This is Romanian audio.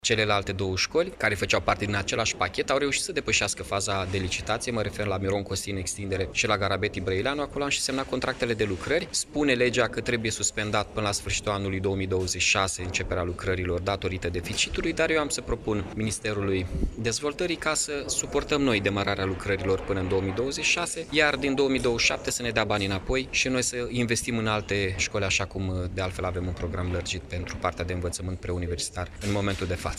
Celelalte două școli, care făceau parte din același pachet, au reușit să depășească faza de licitație, mă refer la Miron Costin Extindere și la Garabeti Brăileanu, acolo am și semnat contractele de lucrări. Spune legea că trebuie suspendat până la sfârșitul anului 2026 începerea lucrărilor datorită deficitului, dar eu am să propun Ministerului Dezvoltării ca să suportăm noi demararea lucrărilor până în 2026, iar din 2027 să ne dea bani înapoi și noi să investim în alte școli, așa cum de altfel avem un program lărgit pentru partea de învățământ preuniversitar în momentul de față.